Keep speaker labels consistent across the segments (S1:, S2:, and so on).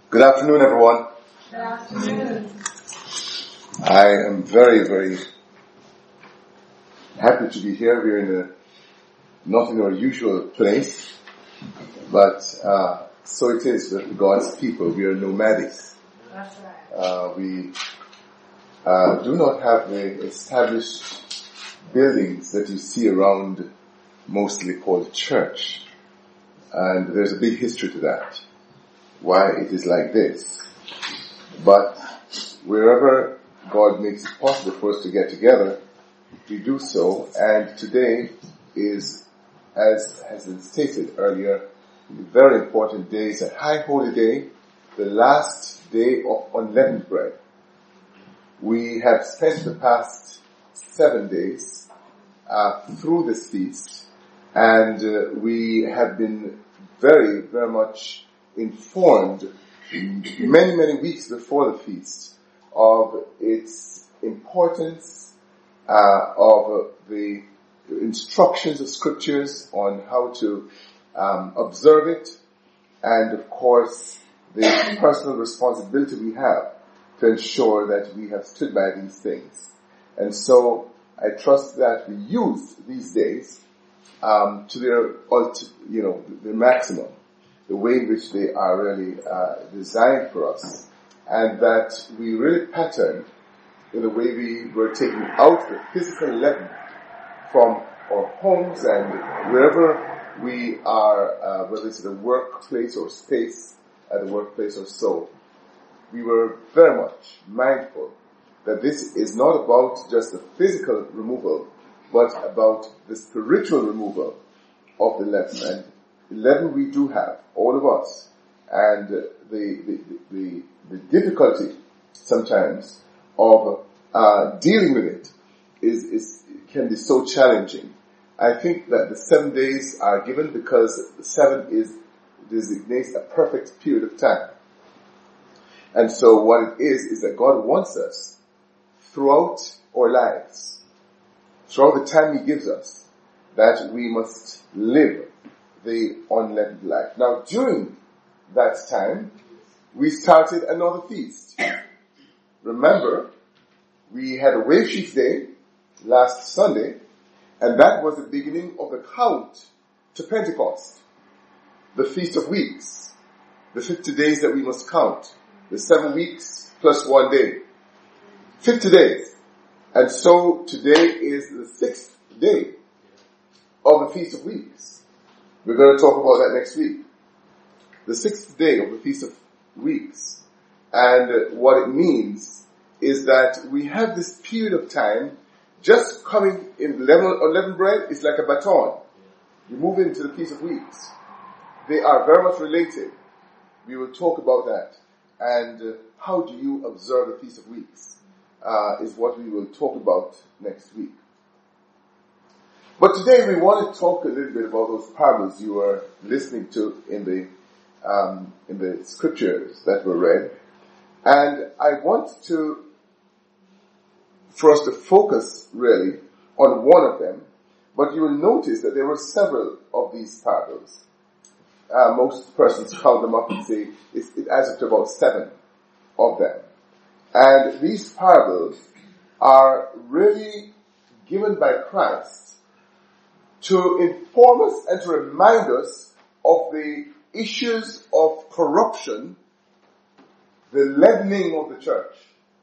S1: Good afternoon, everyone.
S2: Good afternoon.
S1: I am very, very happy to be here. We're not in our usual place, but so it is with God's people. We are nomadic.
S2: That's right.
S1: We do not have the established buildings that you see around, mostly called church. And there's a big history to that, why it is like this. But wherever God makes it possible for us to get together, we do so. And today is, as has been stated earlier, a very important day. It's a high holy day, the last day of unleavened bread. We have spent the past 7 days through this feast, and we have been very, very much informed many, many weeks before the feast of its importance, of the instructions of scriptures on how to observe it, and of course the personal responsibility we have to ensure that we have stood by these things. And so I trust that we use these days to their maximum, the way in which they are really designed for us, and that we really pattern in the way we were taking out the physical leaven from our homes and wherever we are, whether it's at a workplace or space, at the workplace or so. We were very much mindful that this is not about just the physical removal, but about the spiritual removal of the leaven. And the leaven we do have, all of us, and the difficulty sometimes of dealing with it can be so challenging. I think that the 7 days are given because the 7 designates a perfect period of time. And so what it is that God wants us throughout our lives, throughout the time He gives us, that we must live the unleavened life. Now, during that time, we started another feast. Remember, we had a Wave Sheaf Day last Sunday, and that was the beginning of the count to Pentecost, the Feast of Weeks, the 50 days that we must count, the 7 weeks plus 1 day, 50 days. And so today is the 6th day of the Feast of Weeks. We're going to talk about that next week. The 6th day of the Feast of Weeks. And what it means is that we have this period of time just coming in unleavened bread is like a baton. You move into the Feast of Weeks. They are very much related. We will talk about that. And how do you observe the Feast of Weeks is what we will talk about next week. But today we want to talk a little bit about those parables you were listening to in the scriptures that were read. And I want for us to focus really on one of them, but you will notice that there were several of these parables. Most persons count them up and say it adds up to about 7 of them. And these parables are really given by Christ to inform us and to remind us of the issues of corruption, the leavening of the church,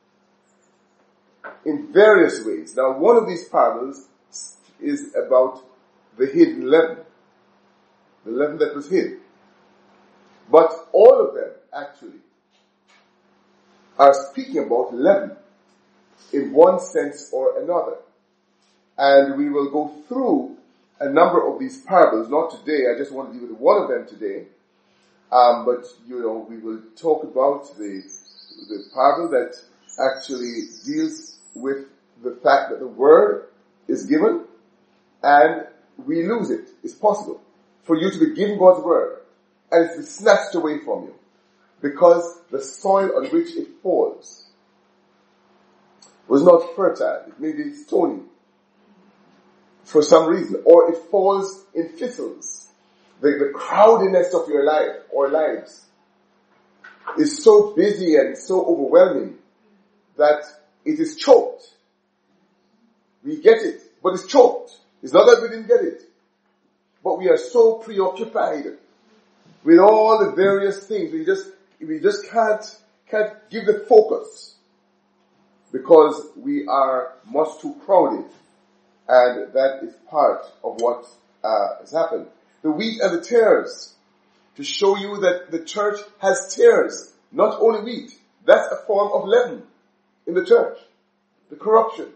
S1: in various ways. Now, one of these parables is about the hidden leaven, the leaven that was hid. But all of them, actually, are speaking about leaven in one sense or another. And we will go through a number of these parables, not today, I just want to deal with one of them today. But, we will talk about the parable that actually deals with the fact that the word is given and we lose it. It's possible for you to be given God's word and it's snatched away from you because the soil on which it falls was not fertile. It may be stony for some reason, or it falls in thistles. The crowdiness of your life or lives is so busy and so overwhelming that it is choked. We get it, but it's choked. It's not that we didn't get it, but we are so preoccupied with all the various things. We just can't give the focus because we are much too crowded, and that is part of what has happened. The wheat and the tares, to show you that the church has tares, not only wheat. That's a form of leaven in the church. The corruption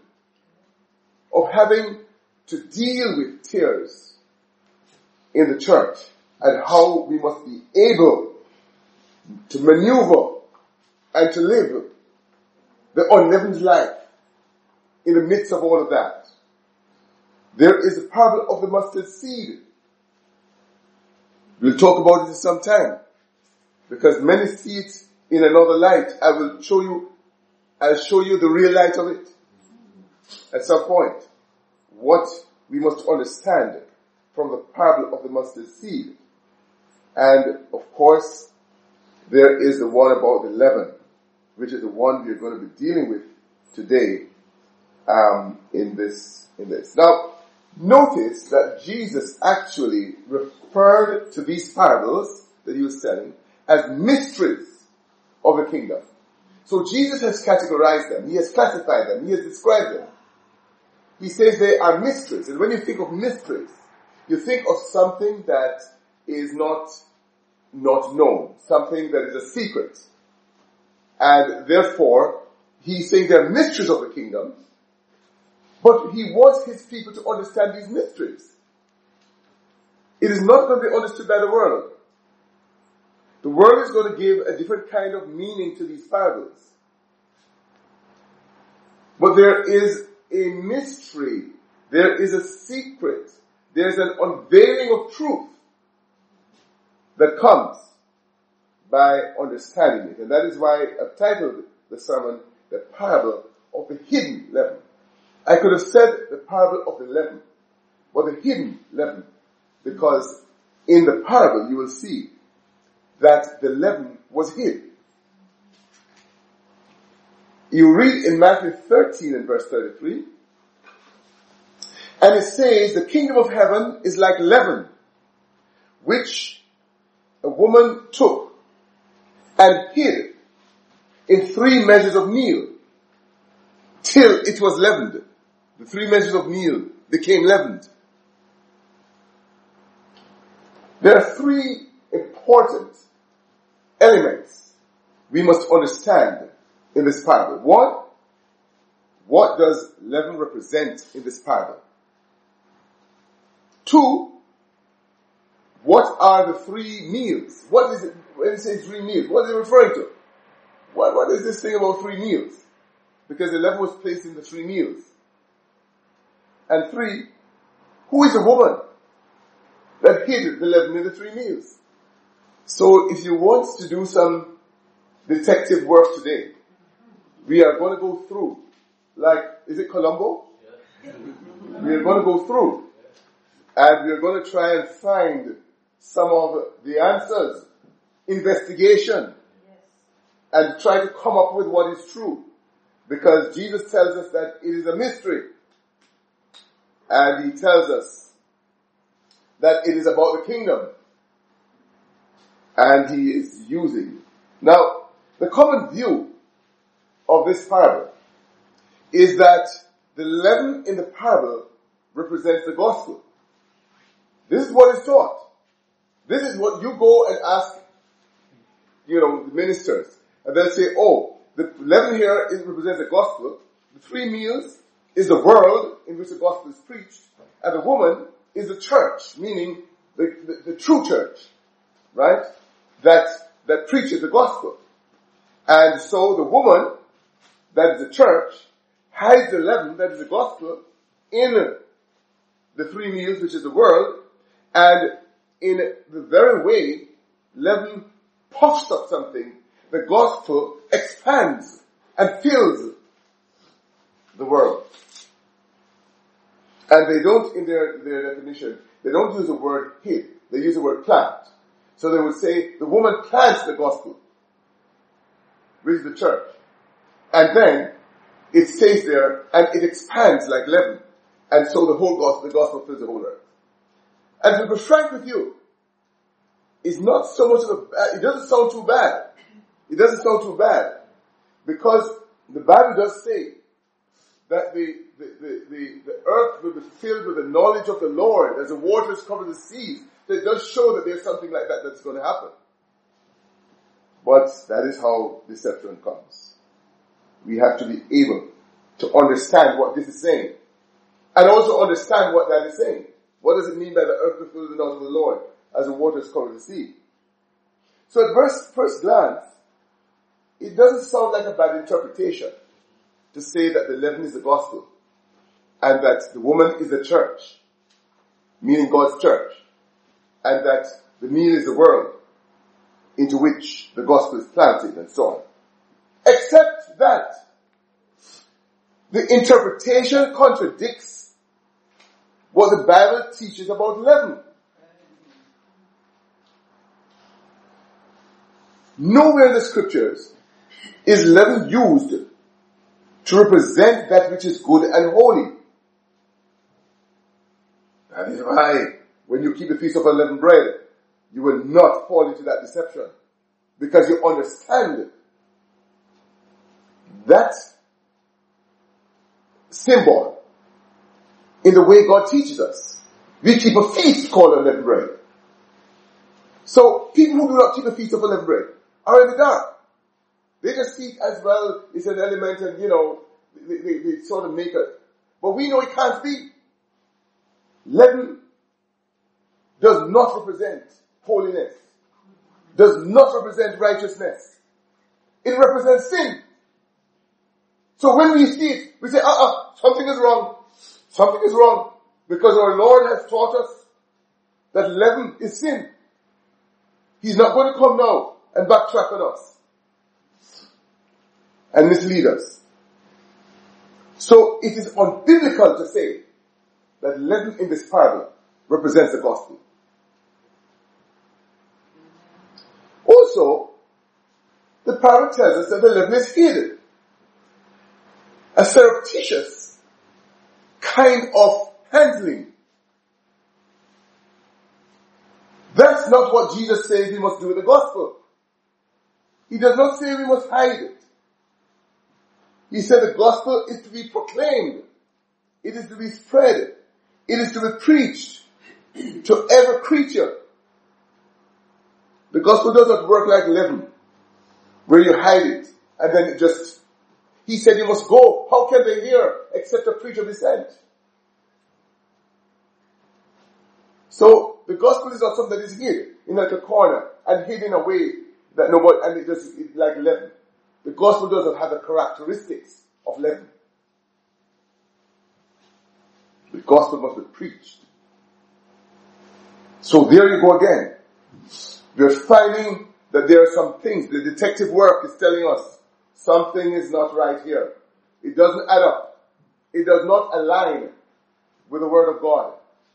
S1: of having to deal with tares in the church, and how we must be able to maneuver and to live the unleavened life in the midst of all of that. There is a parable of the mustard seed. We'll talk about it in some time, because many see it in another light. I'll show you the real light of it at some point. What we must understand from the parable of the mustard seed. And of course, there is the one about the leaven, which is the one we're going to be dealing with today in this. Now, notice that Jesus actually referred to these parables that he was telling as mysteries of the kingdom. So Jesus has categorized them, he has classified them, he has described them. He says they are mysteries. And when you think of mysteries, you think of something that is not known, something that is a secret. And therefore, he's saying they're mysteries of the kingdom, but he wants his people to understand these mysteries. It is not going to be understood by the world. The world is going to give a different kind of meaning to these parables. But there is a mystery. There is a secret. There's an unveiling of truth that comes by understanding it. And that is why I've titled the sermon, The Parable of the Hidden Leaven. I could have said the parable of the leaven, but the hidden leaven, because in the parable you will see that the leaven was hid. You read in Matthew 13 and verse 33, and it says, the kingdom of heaven is like leaven, which a woman took and hid in 3 measures of meal, till it was leavened. The 3 measures of meal became leavened. There are 3 important elements we must understand in this parable. 1, what does leaven represent in this parable? 2, what are the 3 meals? What is it when it says 3 meals? What is it referring to? What is this thing about 3 meals? Because the leaven was placed in the 3 meals. And 3, who is the woman that hid the leaven in the 3 meals? So if you want to do some detective work today, we are going to go through, like, is it Columbo? Yeah. We are going to go through, and we are going to try and find some of the answers, investigation, and try to come up with what is true. Because Jesus tells us that it is a mystery. And he tells us that it is about the kingdom. And he is using. Now, the common view of this parable is that the leaven in the parable represents the gospel. This is what is taught. This is what you go and ask, the ministers. And they'll say, oh, the leaven here represents the gospel. The 3 meals is the world in which the gospel is preached. And the woman is the church, meaning the true church, right? That preaches the gospel. And so the woman, that is the church, hides the leaven, that is the gospel, in the 3 meals, which is the world. And in the very way leaven puffs up something, the gospel expands and fills the world. And they don't, in their definition, they don't use the word hid. They use the word plant. So they would say, the woman plants the gospel. which is the church. And then it stays there and it expands like leaven. And so the gospel fills the whole earth. And to be frank with you, it's not so much of it doesn't sound too bad. It doesn't sound too bad. Because the Bible does say that the earth will be filled with the knowledge of the Lord as the waters cover the seas. So it does show that there's something like that that's going to happen. But that is how deception comes. We have to be able to understand what this is saying. And also understand what that is saying. What does it mean by the earth will fill the knowledge of the Lord as the waters cover the sea? So at first glance, it doesn't sound like a bad interpretation to say that the leaven is the gospel and that the woman is the church, meaning God's church, and that the meal is the world into which the gospel is planted and so on. Except that the interpretation contradicts what the Bible teaches about leaven. Nowhere in the scriptures is leaven used to represent that which is good and holy. That is why when you keep the feast of unleavened bread, you will not fall into that deception. Because you understand that symbol in the way God teaches us. We keep a feast called unleavened bread. So people who do not keep the feast of unleavened bread are in the dark. They just see it as, well, it's an element and, they sort of make it. But we know it can't be. Leaven does not represent holiness. Does not represent righteousness. It represents sin. So when we see it, we say, something is wrong. Something is wrong. Because our Lord has taught us that leaven is sin. He's not going to come now and backtrack on us and mislead us. So it is unbiblical to say that leaven in this parable represents the gospel. Also, the parable tells us that the leaven is hidden. A surreptitious kind of handling. That's not what Jesus says we must do with the gospel. He does not say we must hide it. He said the gospel is to be proclaimed. It is to be spread. It is to be preached to every creature. The gospel does not work like leaven, where you hide it, and then it just... He said you must go. How can they hear except a preacher be sent? So, the gospel is not something that is hid in like a corner and hid in a way that nobody, and it's like leaven. The gospel doesn't have the characteristics of leaven. The gospel must be preached. So there you go again. We're finding that there are some things, the detective work is telling us something is not right here. It doesn't add up. It does not align with the word of God.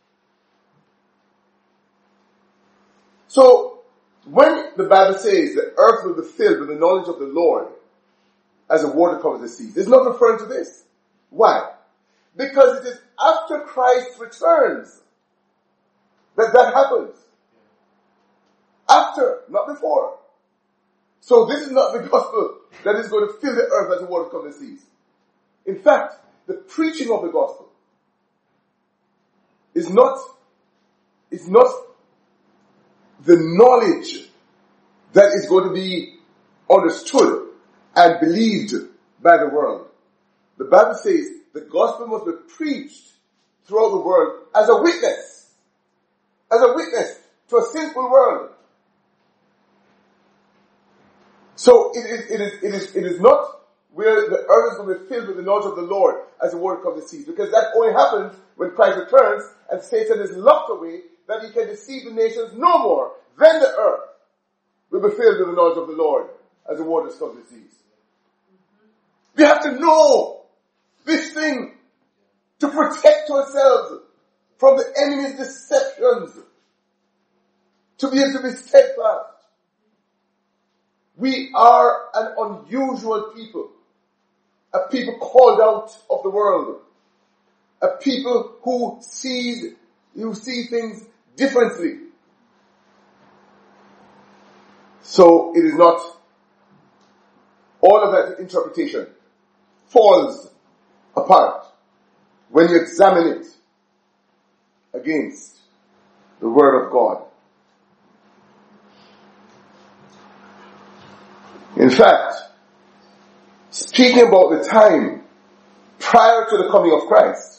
S1: So, when the Bible says the earth will be filled with the knowledge of the Lord as the water covers the seas, it's not referring to this. Why? Because it is after Christ returns that happens. After, not before. So this is not the gospel that is going to fill the earth as the water covers the seas. In fact, the preaching of the gospel is not the knowledge that is going to be understood and believed by the world. The Bible says the gospel must be preached throughout the world as a witness to a sinful world. So it is not where the earth is going to be filled with the knowledge of the Lord as the water covers the seas, because that only happens when Christ returns and Satan is locked away, that he can deceive the nations no more. Then the earth will be filled with the knowledge of the Lord as the waters cover the seas. We have to know this thing to protect ourselves from the enemy's deceptions, to be able to be steadfast. We are an unusual people. A people called out of the world. A people who see things differently. So it is not all of that interpretation falls apart when you examine it against the Word of God. In fact, speaking about the time prior to the coming of Christ,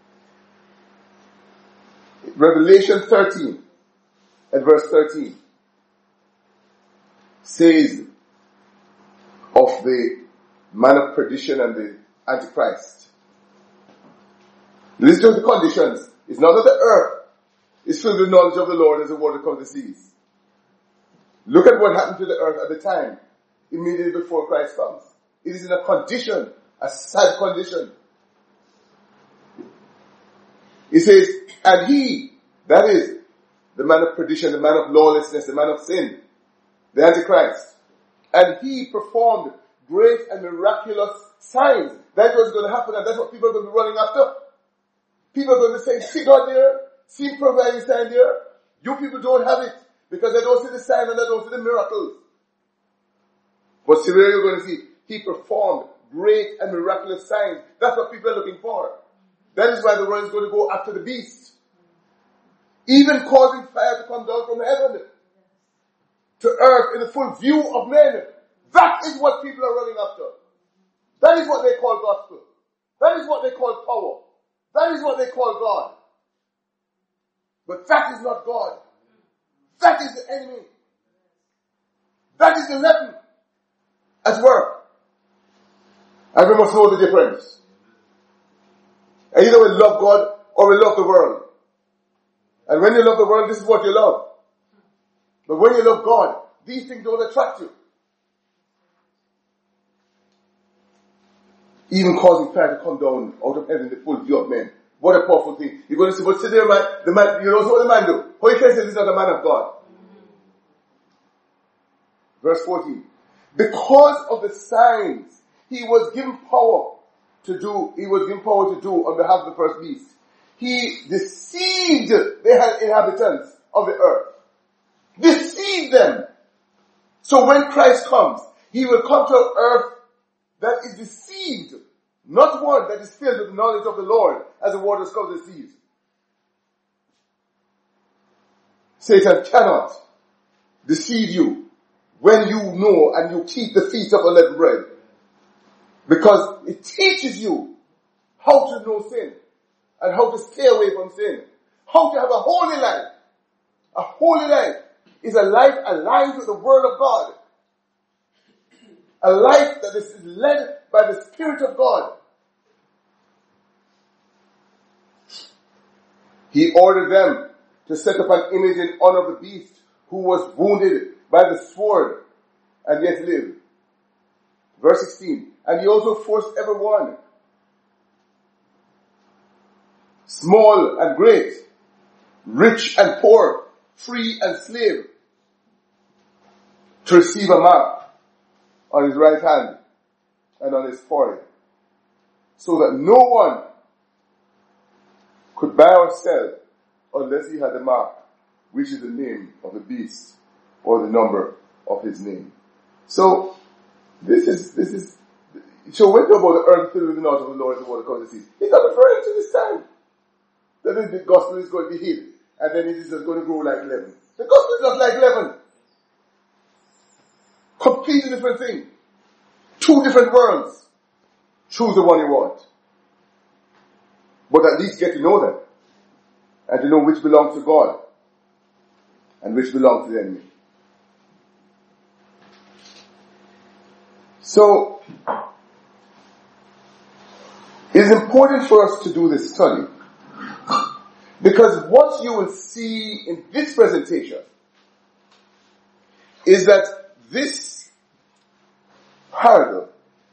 S1: Revelation 13 and verse 13 says of the man of perdition and the Antichrist. Listen to the conditions. It's not that the earth is filled with knowledge of the Lord as the water covers the seas. Look at what happened to the earth at the time, immediately before Christ comes. It is in a condition, a sad condition. He says, and he, that is, the man of perdition, the man of lawlessness, the man of sin, the Antichrist, and he performed great and miraculous signs. That was going to happen, and that's what people are going to be running after. People are going to say, see God there, see him providing sign there. You people don't have it, because they don't see the sign and they don't see the miracles. But see where you're going to see, he performed great and miraculous signs. That's what people are looking for. That is why the world is going to go after the beast. Even causing fire to come down from heaven to earth in the full view of men. That is what people are running after. That is what they call gospel. That is what they call power. That is what they call God. But that is not God. That is the enemy. That is the weapon at work. And we must know the difference. Either we love God or we love the world. And when you love the world, this is what you love. But when you love God, these things don't attract you. Even causing fire to come down out of heaven, the full view of men. What a powerful thing. You're going to see, but sit there, man, the man, you know what the man do? How you can say this is not a man of God? Verse 14. Because of the signs he was given power to do on behalf of the first beast, he deceived the inhabitants of the earth. Deceived them. So when Christ comes, he will come to an earth that is deceived, not one that is filled with the knowledge of the Lord as the waters cover the seas. Satan cannot deceive you when you know and you keep the feast of unleavened bread. Because it teaches you how to know sin and how to stay away from sin. How to have a holy life. A holy life is a life aligned with the Word of God. A life that is led by the Spirit of God. He ordered them to set up an image in honor of the beast who was wounded by the sword and yet lived. Verse 16. And he also forced everyone, small and great, rich and poor, free and slave, to receive a mark on his right hand and on his forehead, so that no one could buy or sell unless he had the mark, which is the name of the beast or the number of his name. So this is so when talk about the earth filled with the knowledge of the Lord and the water covers the sea, he's not referring to this time that the gospel is going to be hid and then it is just going to grow like leaven. The gospel is not like leaven. Completely different thing. Two different worlds. Choose the one you want. But at least get to know them. And to know which belongs to God. And which belongs to the enemy. So, it is important for us to do this study. Because what you will see in this presentation is that this parable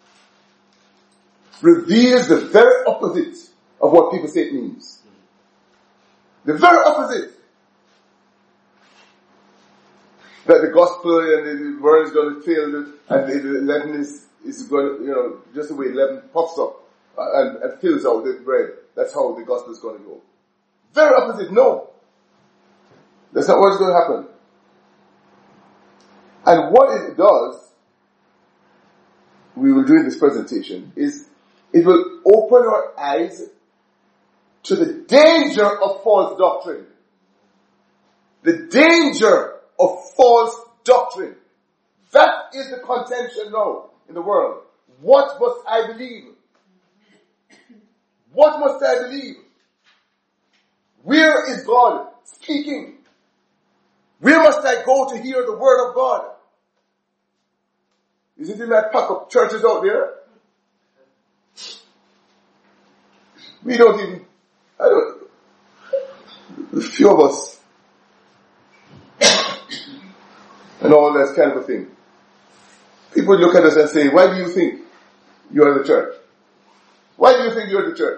S1: reveals the very opposite of what people say it means. The very opposite. that the gospel and the world is going to fail, and the leaven is going to, just the way leaven puffs up and fills out the bread. That's how the gospel is going to go. Very opposite, no. That's not what's going to happen. And what it does, we will do in this presentation, is it will open our eyes to the danger of false doctrine. The danger of false doctrine. That is the contention now in the world. What must I believe? What must I believe? Where is God speaking? Where must I go to hear the word of God? Is it in that pack of churches out there? We don't even, a few of us, and all that kind of a thing. People look at us and say, why do you think you are the church? Why do you think you're the church?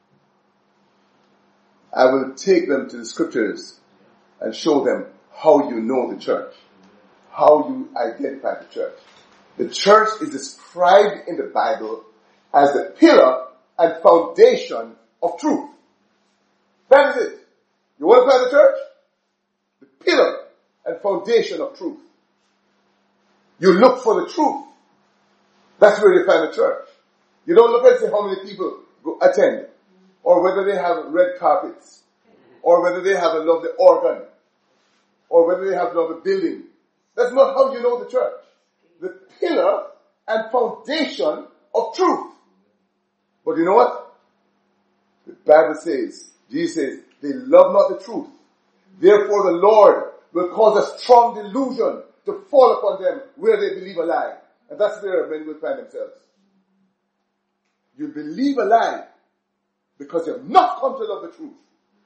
S1: I will take them to the scriptures and show them how you know the church, how you identify the church. The church is described in the Bible as the pillar and foundation of truth. That is it. You want to find the church? The pillar and foundation of truth. You look for the truth. That's where you find the church. You don't look and see how many people attend, or whether they have red carpets, or whether they have a lovely organ, or whether they have a lovely building. That's not how you know the church. The pillar and foundation of truth. But you know what? The Bible says, Jesus says, they love not the truth. Therefore the Lord will cause a strong delusion to fall upon them where they believe a lie. And that's where men will find themselves. You believe a lie because you have not come to love the truth.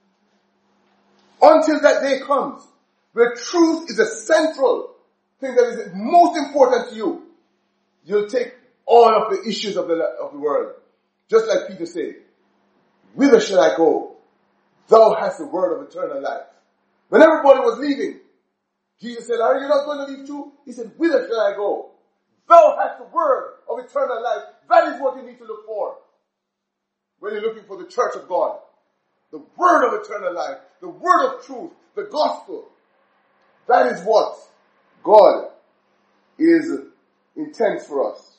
S1: Until that day comes, where truth is a central thing that is most important to you, you'll take all of the issues of the world. Just like Peter said, whither shall I go? Thou hast the word of eternal life. When everybody was leaving, Jesus said, are you not going to leave too? He said, whither shall I go? Thou hast the word of eternal life. That is what you need to look for when you're looking for the church of God. The word of eternal life, the word of truth, the gospel. That is what God is intends for us.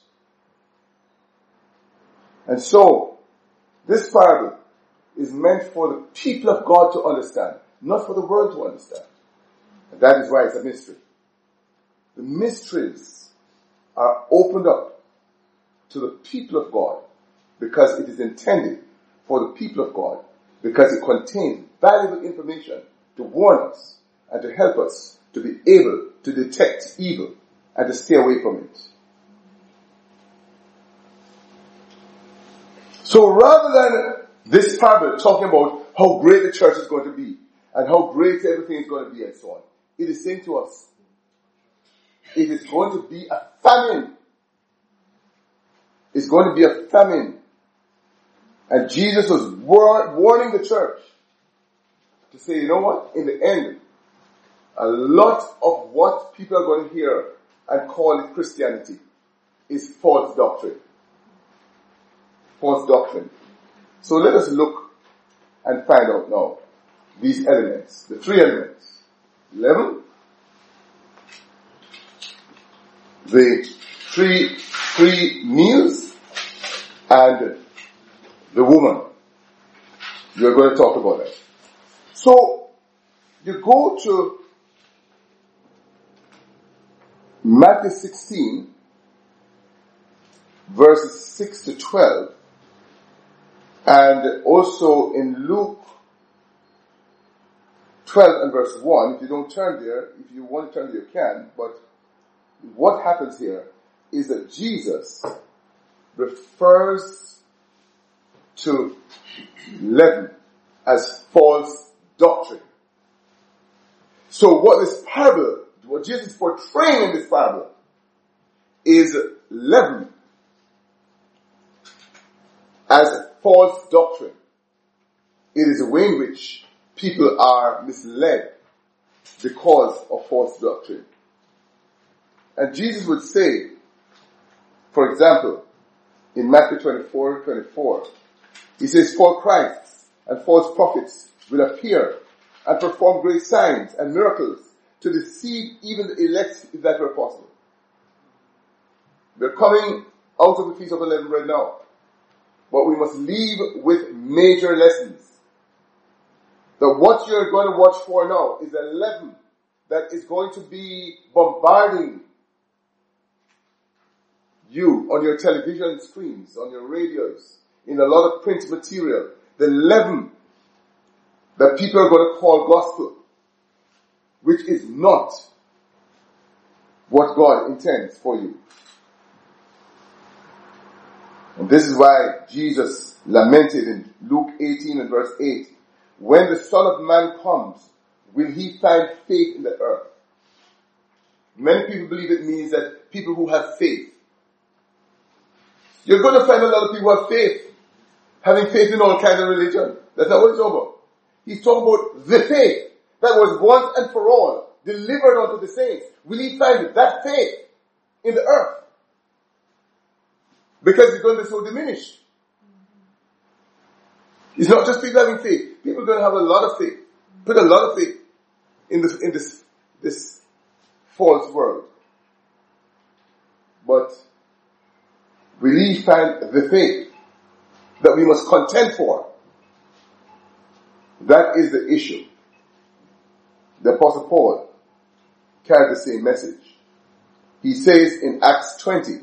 S1: And so, this parable is meant for the people of God to understand, not for the world to understand. And that is why it's a mystery. The mysteries are opened up to the people of God because it is intended for the people of God, because it contains valuable information to warn us and to help us to be able to detect evil and to stay away from it. So rather than this parable talking about how great the church is going to be and how great everything is going to be and so on, it is saying to us, it is going to be a famine. It's going to be a famine. And Jesus was warning the church to say, you know what? In the end, a lot of what people are going to hear and call it Christianity is false doctrine. False doctrine. So let us look and find out now these elements, the three elements. Leaven, the three meals, and the woman. We are going to talk about that. So, you go to Matthew 16, verses 6 to 12, and also in Luke 12 and verse 1. If you don't turn there, if you want to turn there, you can, but what happens here is that Jesus refers to leaven as false doctrine. So what Jesus is portraying in this parable is leaven as false doctrine. It is a way in which people are misled because of false doctrine. And Jesus would say, for example, in Matthew 24:24, he says, false Christs and false prophets will appear and perform great signs and miracles to deceive even the elect if that were possible. We're coming out of the Feast of Unleavened Bread now. But we must leave with major lessons. That what you're going to watch for now is a leaven that is going to be bombarding you on your television screens, on your radios, in a lot of print material. The leaven that people are going to call gospel, which is not what God intends for you. And this is why Jesus lamented in Luke 18 and verse 8, when the Son of Man comes, will he find faith in the earth? Many people believe it means that people who have faith. You're going to find a lot of people who have faith, having faith in all kinds of religion. That's not what he's talking about. He's talking about the faith that was once and for all delivered unto the saints. Will he find that faith in the earth? Because it's going to be so diminished. It's not just people having faith. People are going to have a lot of faith. Put a lot of faith in this false world. But will he find the faith that we must contend for? That is the issue. The Apostle Paul carried the same message. He says in Acts 20,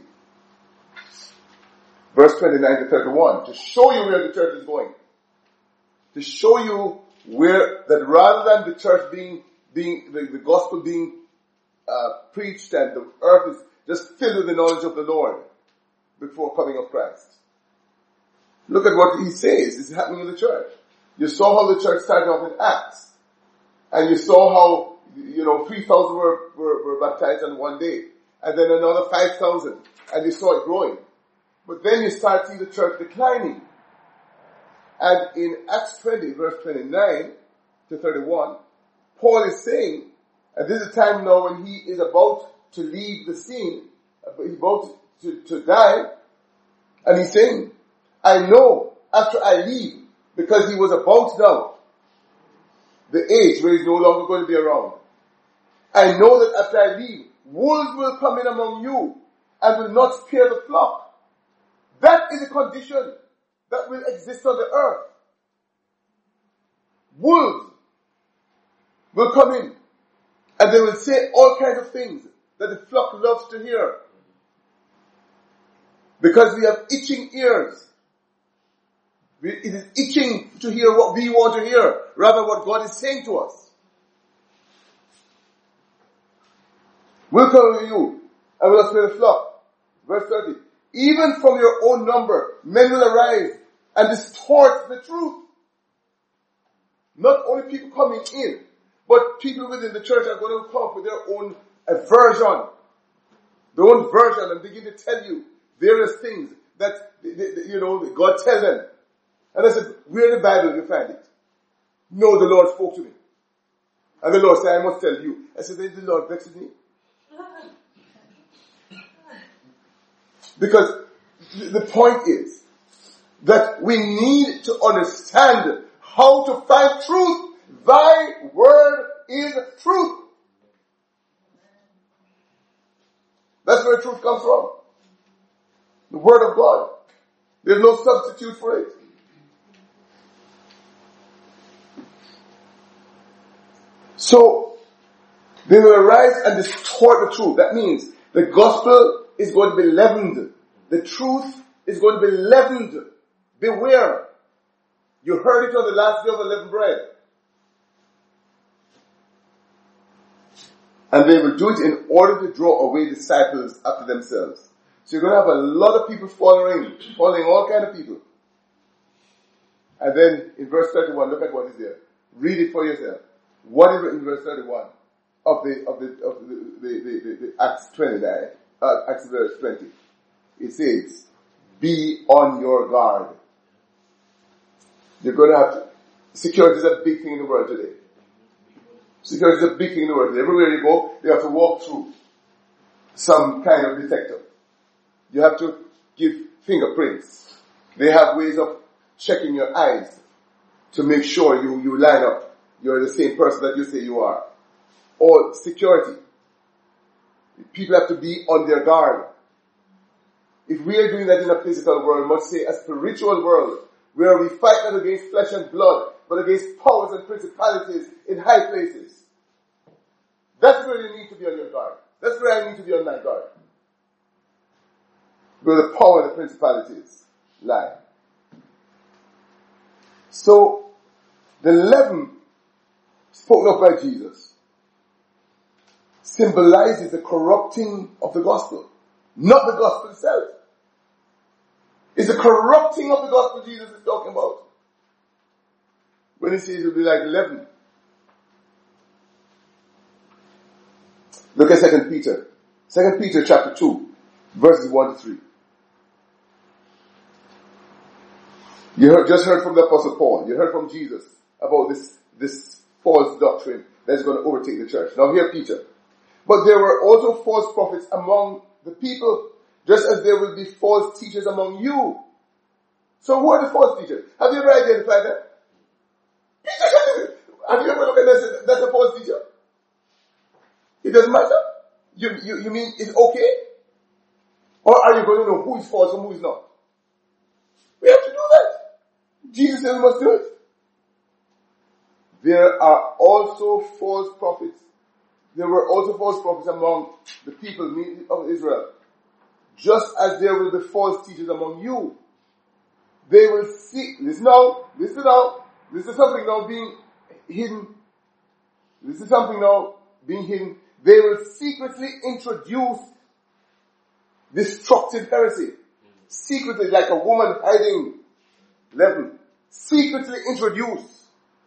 S1: verse 29 to 31, to show you where the church is going. To show you where, that rather than the church being the gospel being preached and the earth is just filled with the knowledge of the Lord before coming of Christ. Look at what he says is happening in the church. You saw how the church started off in Acts. And you saw how, 3,000 were baptized on one day. And then another 5,000. And you saw it growing. But then you start seeing the church declining. And in Acts 20, verse 29 to 31, Paul is saying, and this is a time now when he is about to leave the scene, he's about to die, and he's saying, I know after I leave, because he was about now, the age where he's no longer going to be around. I know that after I leave, wolves will come in among you and will not spare the flock. That is a condition that will exist on the earth. Wolves will come in and they will say all kinds of things that the flock loves to hear. Because we have itching ears. It is itching to hear what we want to hear, rather what God is saying to us. Will come to you and will not spare the flock. Verse 30. Even from your own number, men will arise and distort the truth. Not only people coming in, but people within the church are going to come up with their own version. Their own version and begin to tell you various things that, God tells them. And I said, where in the Bible do you find it? No, the Lord spoke to me. And the Lord said, I must tell you. I said, the Lord vexed me. Because the point is that we need to understand how to find truth. Thy word is truth. That's where truth comes from. The word of God. There's no substitute for it. So, they will arise and distort the truth. That means the gospel is going to be leavened. The truth is going to be leavened. Beware. You heard it on the last day of unleavened bread. And they will do it in order to draw away disciples after themselves. So you're going to have a lot of people following all kind of people. And then in verse 31, look at what is there. Read it for yourself. What is it in verse 31 of the Acts 29? Acts verse 20. It says, be on your guard. You're going to have to, security is a big thing in the world today. Security is a big thing in the world. Everywhere you go, you have to walk through some kind of detector. You have to give fingerprints. They have ways of checking your eyes to make sure you line up. You're the same person that you say you are. Or security. People have to be on their guard. If we are doing that in a physical world, we must say a spiritual world, where we fight not against flesh and blood, but against powers and principalities in high places. That's where you need to be on your guard. That's where I need to be on my guard. Where the power and the principalities lie. So, the leaven spoken of by Jesus symbolizes the corrupting of the gospel, not the gospel itself. It's the corrupting of the gospel Jesus is talking about. When he says it will be like leaven. Look at 2 Peter. 2 Peter chapter 2, verses 1 to 3. You just heard from the Apostle Paul. You heard from Jesus about this false doctrine that's going to overtake the church. Now here Peter. But there were also false prophets among the people, just as there will be false teachers among you. So who are the false teachers? Have you ever identified them? Peter, have you ever looked at this? That's a false teacher. It doesn't matter. You mean it's okay? Or are you going to know who is false and who is not? We have to do that. Jesus says we must do it. There are also false prophets. There were also false prophets among the people of Israel. Just as there will be false teachers among you. They will seek, listen now. This is something now being hidden. This is something now being hidden. They will secretly introduce destructive heresy. Secretly, like a woman hiding leaven. Secretly introduce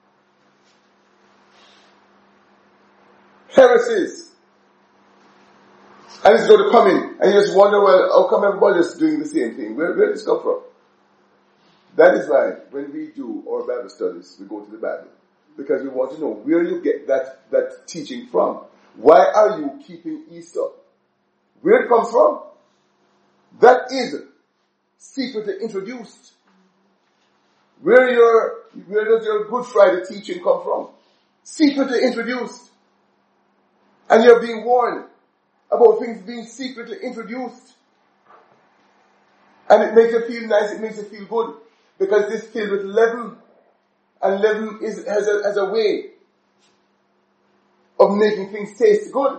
S1: heresies. And it's going to come in. And you just wonder, well, how come everybody is doing the same thing? Where did this come from? That is why when we do our Bible studies, we go to the Bible. Because we want to know where you get that teaching from. Why are you keeping Easter? Where it comes from? That is secretly introduced. Where does your Good Friday teaching come from? Secretly introduced. And you're being warned about things being secretly introduced. And it makes you feel nice, it makes you feel good. Because it's filled with leaven. And leaven has a way of making things taste good.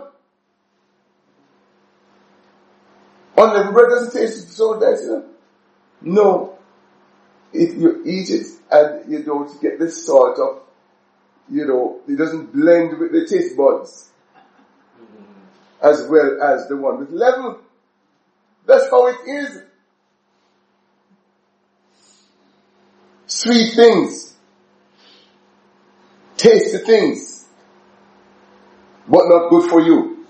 S1: Unleavened bread doesn't taste so nice, you know? No. You eat it and you don't get this sort of, it doesn't blend with the taste buds as well as the one with leaven. That's how it is. Sweet things, tasty things, but not good for you.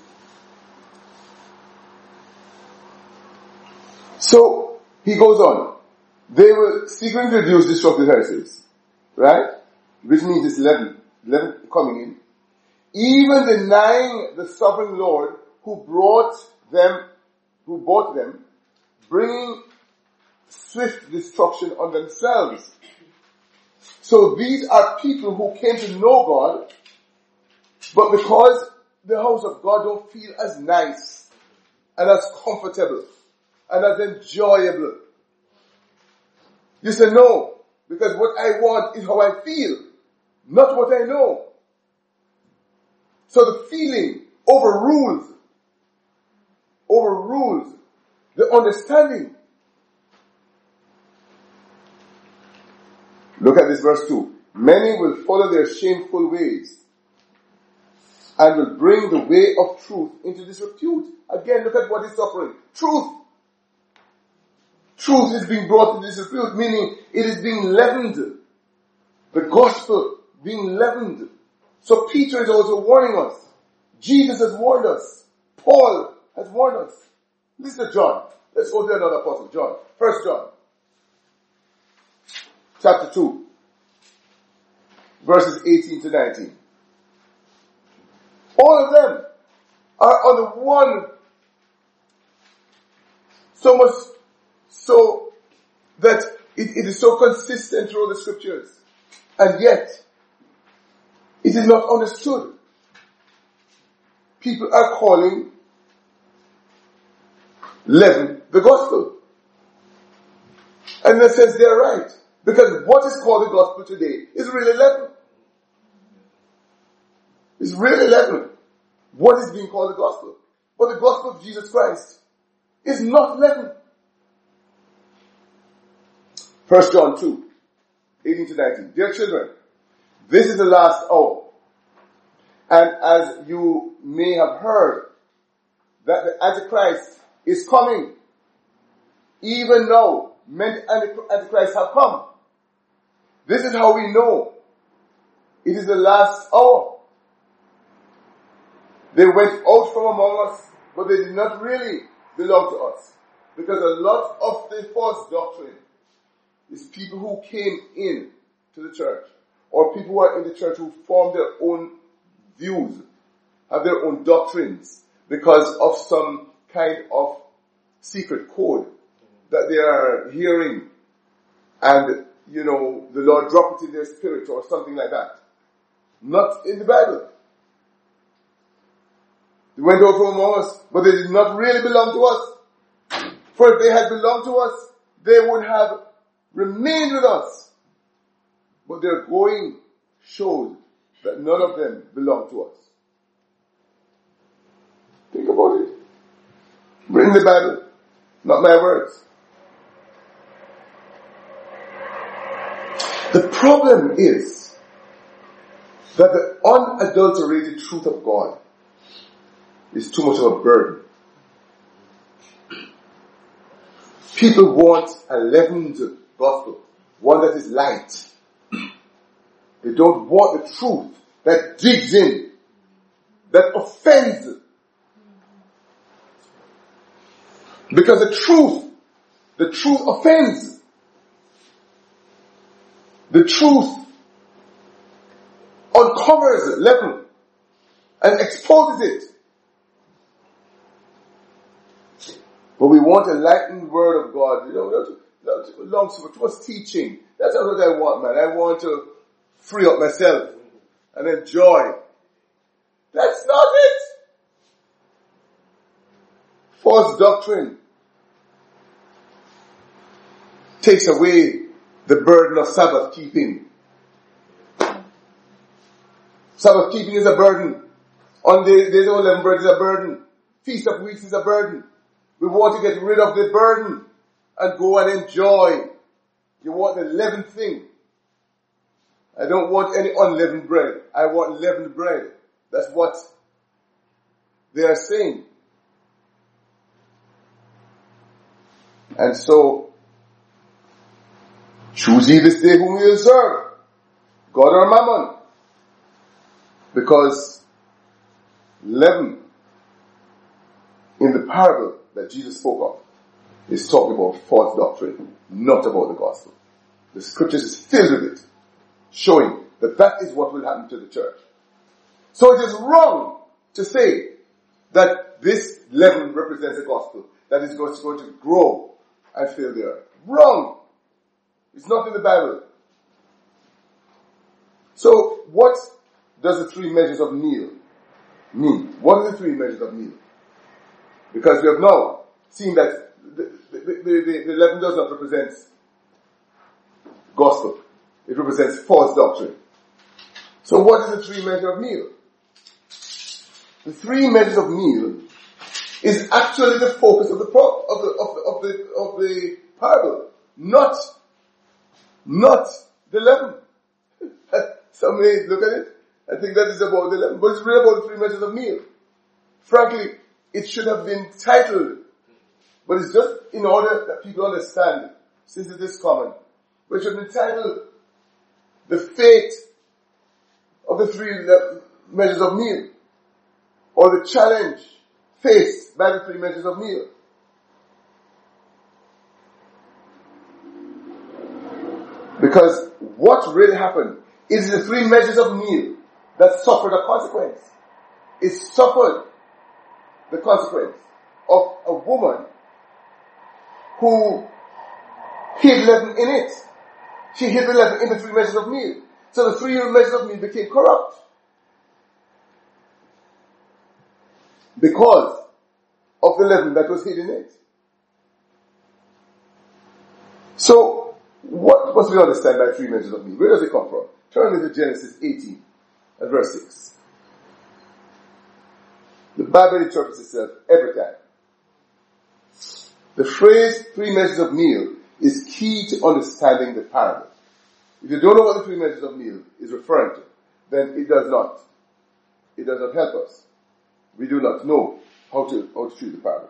S1: So, he goes on. They will secretly introduce destructive heresies. Right? Which means it's leaven coming in. Even denying the sovereign Lord who bought them, bringing swift destruction on themselves. So these are people who came to know God, but because the house of God don't feel as nice, and as comfortable, and as enjoyable. You say no, because what I want is how I feel, not what I know. So the feeling overrules the understanding. Look at this verse 2. Many will follow their shameful ways and will bring the way of truth into disrepute. Again, look at what is suffering. Truth. Truth is being brought into disrepute, meaning it is being leavened. The gospel being leavened. So Peter is also warning us. Jesus has warned us. Paul has warned us. Listen to John. Let's go to another apostle, John. 1 John. Chapter 2. Verses 18 to 19. All of them are on the one So much so that it is so consistent through the scriptures. And yet, it is not understood. People are calling leaven the gospel. And in a sense they are right. Because what is called the gospel today is really leaven. It's really leaven. What is being called the gospel? But the gospel of Jesus Christ is not leaven. 1 John 2, 18 to 19. Dear children, this is the last hour. And as you may have heard that the Antichrist is coming, even now many Antichrists have come. This is how we know it is the last hour. They went out from among us, but they did not really belong to us. Because a lot of the false doctrine is people who came in to the church, or people who are in the church who form their own views, have their own doctrines, because of some kind of secret code that they are hearing, and, the Lord dropped it in their spirit or something like that. Not in the Bible. They went out from among us, but they did not really belong to us. For if they had belonged to us, they would have remained with us. But their going showed that none of them belonged to us. Think about it. We're in the Bible, not my words. The problem is that the unadulterated truth of God is too much of a burden. People want a leavened gospel, one that is light. They don't want the truth that digs in, that offends. Because the truth offends. The truth uncovers leaven and exposes it. But we want a lightened word of God. Too much teaching. That's not what I want, man. I want to free up myself and enjoy. That's not it. False doctrine takes away the burden of Sabbath keeping. Sabbath keeping is a burden. On days of unleavened bread is a burden. Feast of Weeks is a burden. We want to get rid of the burden and go and enjoy. You want the leavened thing. I don't want any unleavened bread. I want leavened bread. That's what they are saying. And so, choose ye this day whom you will serve, God or Mammon. Because leaven in the parable that Jesus spoke of is talking about false doctrine, not about the gospel. The scriptures is filled with it, showing that that is what will happen to the church. So it is wrong to say that this leaven represents the gospel, that is going to grow and fill the earth. Wrong! It's not in the Bible. So what does the three measures of meal mean? What are the three measures of meal? Because we have now seen that the leaven does not represent gospel. It represents false doctrine. So what is the three measures of meal? The three measures of meal is actually the focus of the parable, not the leaven. Some may look at it and think that is about the leaven, but it's really about the three measures of meal. Frankly, it should have been titled, but it's just in order that people understand, since it is common. But it should have been titled, The Fate of the Three Measures of Meal, or the challenge faced by the three measures of meal. Because what really happened is the three measures of meal that suffered a consequence. It suffered the consequence of a woman who hid leaven in it. She hid the leaven in the 3 measures of meal. So the 3 measures of meal became corrupt. Because of the leaven that was hid in it. So, what must we understand by 3 measures of meal? Where does it come from? Turn into Genesis 18 and verse 6. The Bible interprets itself every time. The phrase 3 measures of meal is key to understanding the parable. If you don't know what the 3 measures of meal is referring to, then it does not help us. We do not know how to treat the parable.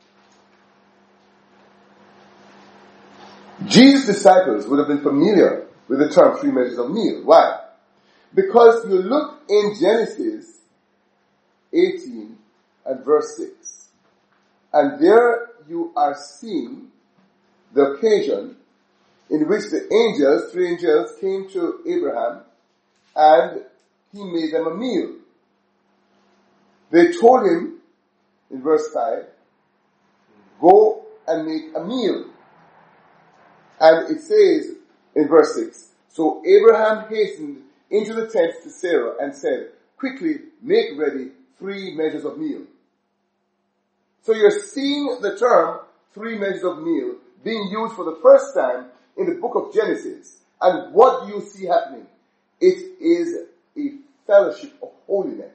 S1: Jesus' disciples would have been familiar with the term 3 measures of meal. Why? Because you look in Genesis 18 and verse 6, and there you are seeing the occasion in which the 3 angels came to Abraham and he made them a meal. They told him, in verse 5, go and make a meal. And it says in verse 6, so Abraham hastened into the tent to Sarah and said, quickly make ready 3 measures of meal. So you're seeing the term 3 measures of meal being used for the first time in the book of Genesis. And what do you see happening? It is a fellowship of holiness.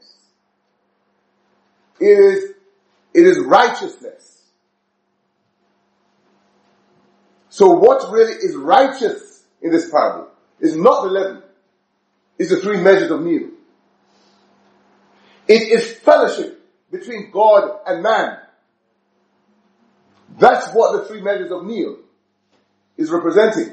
S1: It is righteousness. So what really is righteous in this parable is not the leaven. It's the 3 measures of meal. It is fellowship between God and man. That's what the 3 measures of meal is representing.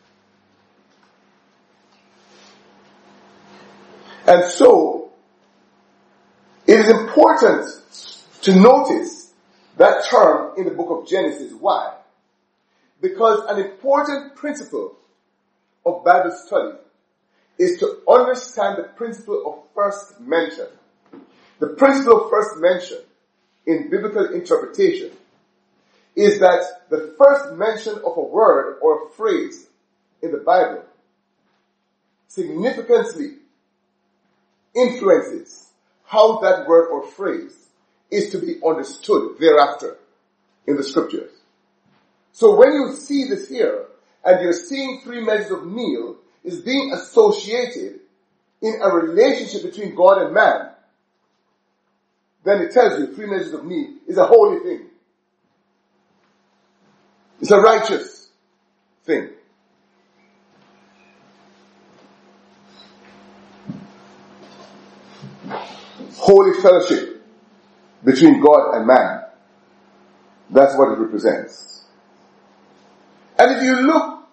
S1: And so, it is important to notice that term in the book of Genesis. Why? Because an important principle of Bible study is to understand the principle of first mention. The principle of first mention in biblical interpretation is that the first mention of a word or a phrase in the Bible significantly influences how that word or phrase is to be understood thereafter in the scriptures. So when you see this here, and you're seeing 3 measures of meal is being associated in a relationship between God and man, then it tells you 3 measures of meal is a holy thing. It's a righteous thing. Holy fellowship between God and man. That's what it represents. And if you look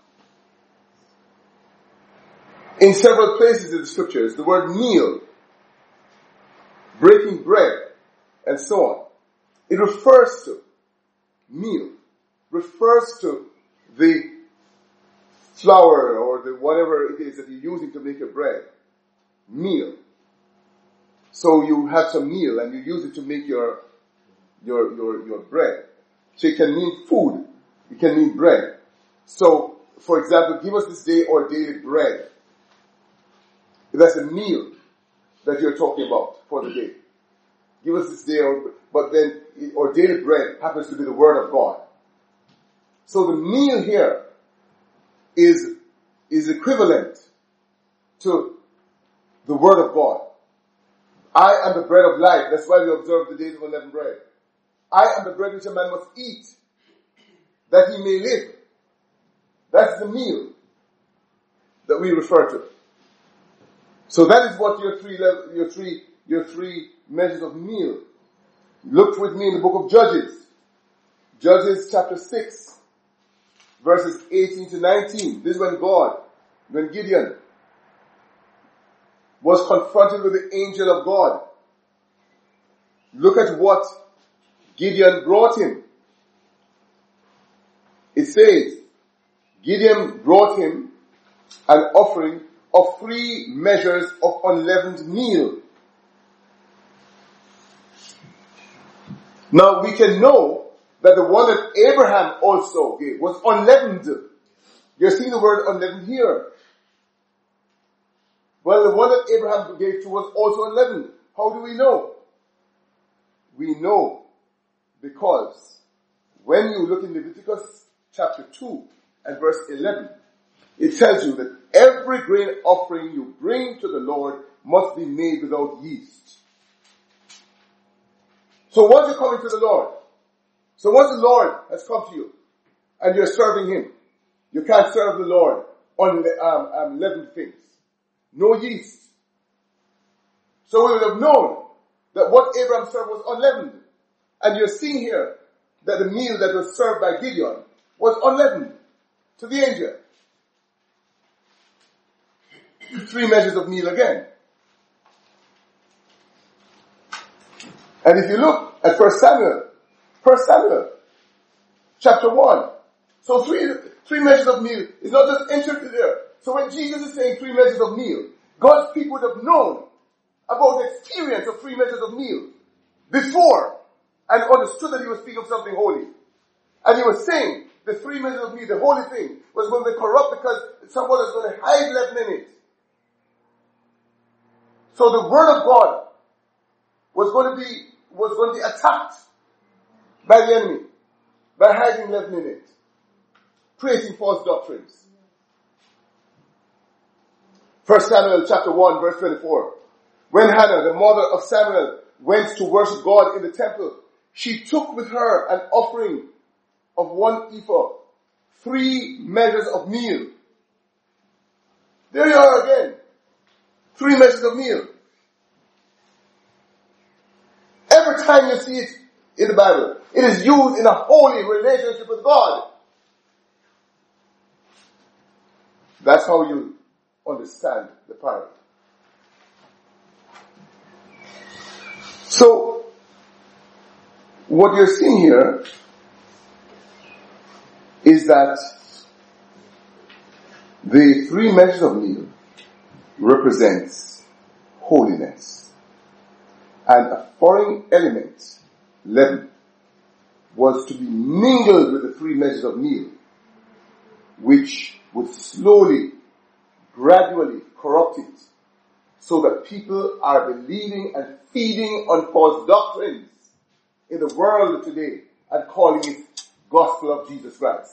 S1: in several places in the scriptures, the word meal, breaking bread, and so on, it refers to meal, refers to the flour or the whatever it is that you're using to make your bread. Meal. So you have some meal and you use it to make your bread. So it can mean food. It can mean bread. So, for example, give us this day our daily bread. That's a meal that you're talking about for the day. Give us this day, but then our daily bread happens to be the Word of God. So the meal here is equivalent to the Word of God. I am the bread of life. That's why we observe the days of unleavened bread. I am the bread which a man must eat, that he may live. That's the meal that we refer to. So that is what your three measures of meal. Look with me in the book of Judges. Judges chapter 6, verses 18 to 19. This is when Gideon was confronted with the angel of God. Look at what Gideon brought him. It says, Gideon brought him an offering of 3 measures of unleavened meal. Now we can know that the one that Abraham also gave was unleavened. You're seeing the word unleavened here. Well, the one that Abraham gave to was also unleavened. How do we know? We know because when you look in Leviticus chapter 2 and verse 11, it tells you that every grain offering you bring to the Lord must be made without yeast. So once you're coming to the Lord, so once the Lord has come to you and you're serving Him, you can't serve the Lord on unleavened things. No yeast. So we would have known that what Abraham served was unleavened. And you're seeing here that the meal that was served by Gideon was unleavened to the angel. 3 measures of meal again. And if you look at 1 Samuel, chapter 1, so three measures of meal is not just entered there. So when Jesus is saying 3 measures of meal, God's people would have known about the experience of 3 measures of meal before and understood that He was speaking of something holy. And He was saying the 3 measures of meal, the holy thing, was going to be corrupt because someone was going to hide leaven in it. So the Word of God was going to be attacked by the enemy by hiding leaven in it, creating false doctrines. 1 Samuel chapter 1 verse 24. When Hannah, the mother of Samuel, went to worship God in the temple, she took with her an offering of 1 ephah, 3 measures of meal. There you are again. 3 measures of meal. Every time you see it in the Bible, it is used in a holy relationship with God. That's how you understand the parable. So, what you're seeing here is that the 3 measures of meal represents holiness. And a foreign element, leaven, was to be mingled with the 3 measures of meal, which would slowly, gradually corrupt it, so that people are believing and feeding on false doctrines in the world today and calling it gospel of Jesus Christ.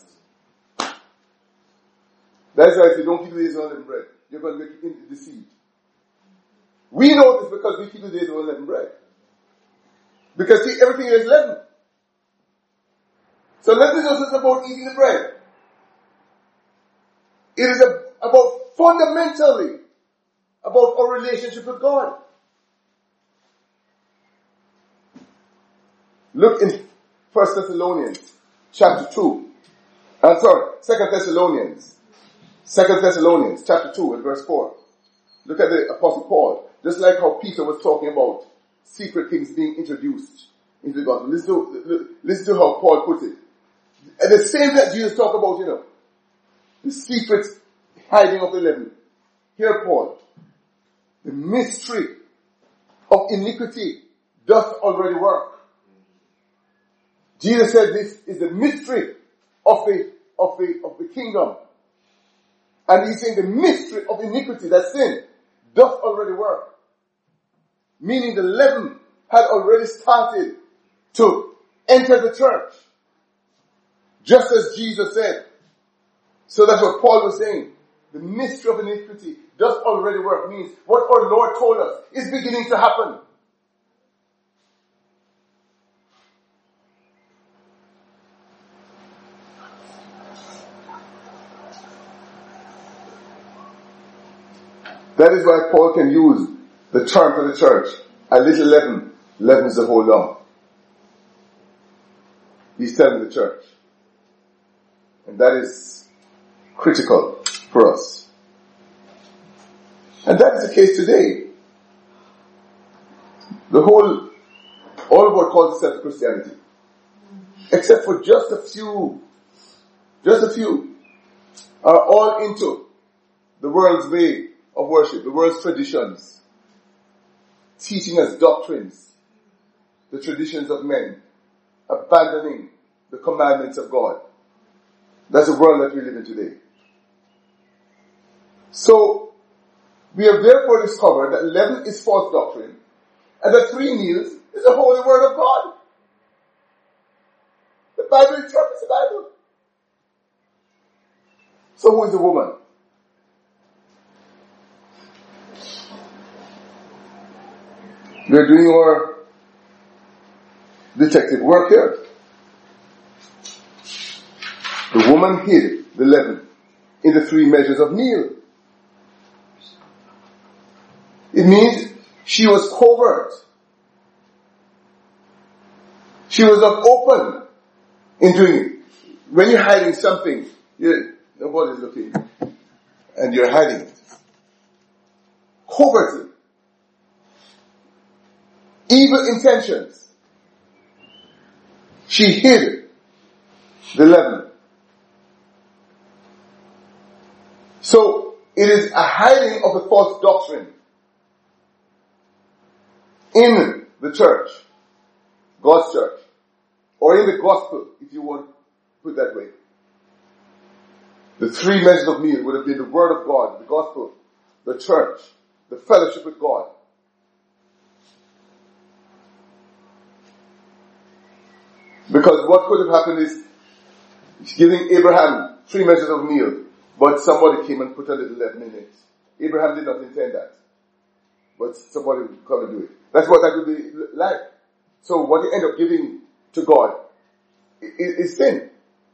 S1: That's why if you don't keep the days of unleavened bread, you're going to get deceived. We know this because we keep the days of unleavened bread. Because see, everything is leavened. So leaven is not about eating the bread. It is about fundamentally about our relationship with God. Look in 1 Thessalonians chapter 2. 2 Thessalonians chapter 2 and verse 4. Look at the Apostle Paul. Just like how Peter was talking about secret things being introduced into the gospel. Listen to how Paul puts it. And the same that Jesus talked about, the secret hiding of the leaven. Here Paul, the mystery of iniquity doth already work. Jesus said this is the mystery of the kingdom. And he's saying the mystery of iniquity, that sin, doth already work. Meaning the leaven had already started to enter the church. Just as Jesus said. So that's what Paul was saying. The mystery of iniquity does already work. Means what our Lord told us is beginning to happen. That is why Paul can use the term for the church. A little leaven leavens the whole lump. He's telling the church. And that is critical for us. And that is the case today. All of what calls itself Christianity. Except for just a few, are all into the world's way of worship, the world's traditions, teaching us doctrines, the traditions of men, abandoning the commandments of God. That's the world that we live in today. So, we have therefore discovered that leaven is false doctrine, and that 3 meals is the holy word of God. The Bible interprets the Bible. So who is the woman? We are doing our detective work here. The woman hid the leaven in the 3 measures of meal. It means she was covert. She was not open in doing it. When you're hiding something, nobody's looking, and you're hiding it. Covertly. Evil intentions. She hid the leaven. So, it is a hiding of the false doctrine in the church, God's church, or in the gospel, if you want to put it that way. The 3 measures of meal would have been the word of God, the gospel, the church, the fellowship with God. Because what could have happened is giving Abraham 3 measures of meal, but somebody came and put a little leaven in it. Abraham did not intend that, but somebody would come and do it. That's what that would be like. So what you end up giving to God is sin.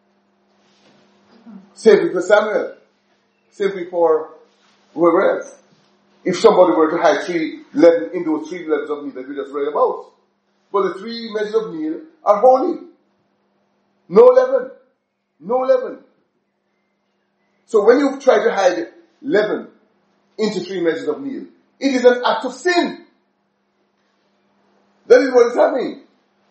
S1: Same thing for Samuel. Same thing for whoever else. If somebody were to hide 3 leaven in those 3 measures of meal that we just read about. But the 3 measures of meal are holy. No leaven. No leaven. So when you try to hide leaven into 3 measures of meal, it is an act of sin. That is what is happening.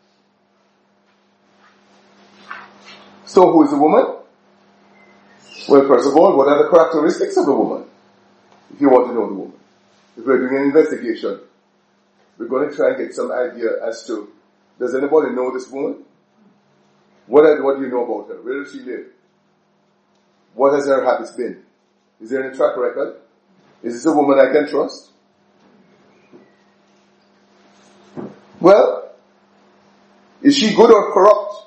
S1: So who is the woman? Well, first of all, what are the characteristics of the woman? If you want to know the woman. If we're doing an investigation, we're going to try and get some idea as to, does anybody know this woman? What do you know about her? Where does she live? What has her habits been? Is there any track record? Is this a woman I can trust? Well, is she good or corrupt?